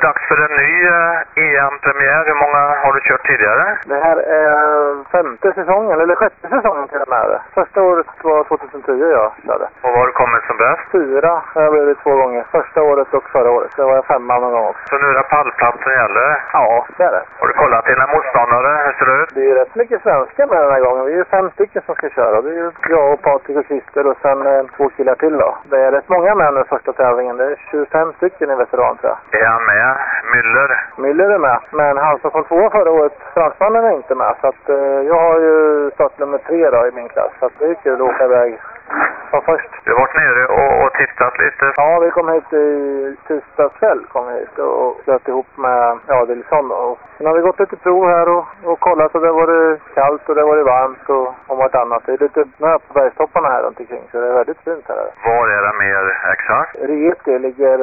dags för en ny EM-premiär. Hur många har du kört tidigare? Det här är femte säsongen, eller sjätte säsongen till och med. Första året var 2010 jag körde. Och var har du kommit som bäst? 4 har jag blivit 2 gånger. Första året och förra året. Så var jag 5 någon gång också. Så nu är det pallplatsen gäller? Ja, det är det. Har du kollat dina motståndare? Hur ser det ut? Det är rätt mycket svenskar med den här gången. Vi är 5 stycken som ska köra. Det är ju jag och Patrik och Christer och sen 2 killar till då. Det är rätt många med nu första tävlingen. Det är 25 stycken i veteran tror jag. Är han med? Müller är med. Men han som kom 2 förra året, fransmannen är inte med. Så att jag har ju startnummer 3 då i min klass. Så att det är kul att åka iväg som först. Du har varit nere och tittat lite? Ja, vi kom hit i tisdags kväll kom vi hit och slöt ihop med Adilsson. Och sen har vi gått lite prov här och kollat och det var det kallt och det var det varmt och vartannat. Det är lite snö på bergstopparna här runt omkring så det är väldigt fint här. Var är det mer exakt? Rieti ligger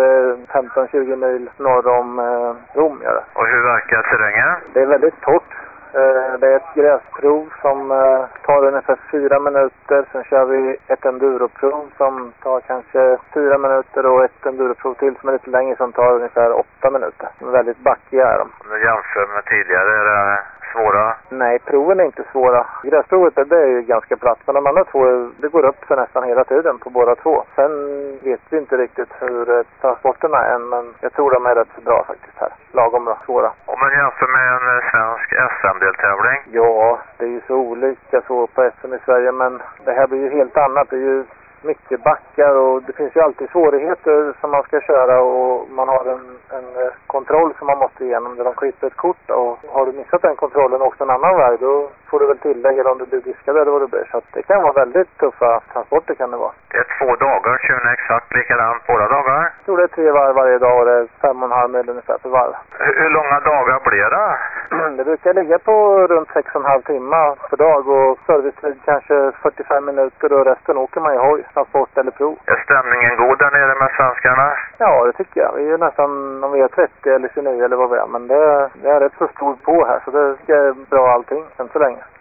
15-20 mil norr om Rom. Gör det. Och hur verkar terrängen? Det är väldigt torrt. Det är ett gräsprov som tar ungefär 4 minuter. Sen kör vi ett enduroprov som tar kanske 4 minuter och ett enduroprov till som är lite längre som tar ungefär 8 minuter. De är väldigt backiga är de. Om du jämför med tidigare, är det svåra? Nej, proven är inte svåra. Gräsprovet det är ju ganska platt, men de andra 2 det går upp för nästan hela tiden på båda 2. Sen vet vi inte riktigt hur transporterna är, men jag tror de är rätt så bra faktiskt här. Lagom bra, svåra. Om man jämför med en svensk SM-deltävling? Ja, det är ju så olika så på SM i Sverige, men det här blir ju helt annat. Det är ju mycket backar och det finns ju alltid svårigheter som man ska köra och man har en kontroll som man måste igenom där de klipper ett kort och har du missat den kontrollen också en annan väg då får du väl tillägga om du blir diskad eller vad det blir. Så att det kan vara väldigt tuffa transporter kan det vara. Det är 2 dagar, kör ni exakt likadant båda dagar? Jag tror det är 3 varv varje dag och det är 5,5 mil ungefär per varv. Hur långa dagar blir det? Det brukar ligga på runt 6,5 timmar per dag och servicetid kanske 45 minuter och resten åker man i hoj, transport eller prov. Är stämningen god där nere med svenskarna? Ja, det tycker jag. Vi är nästan, om vi är 30 eller 29 eller vad vi är, men det är rätt så stor på här så det är bra allting än så länge.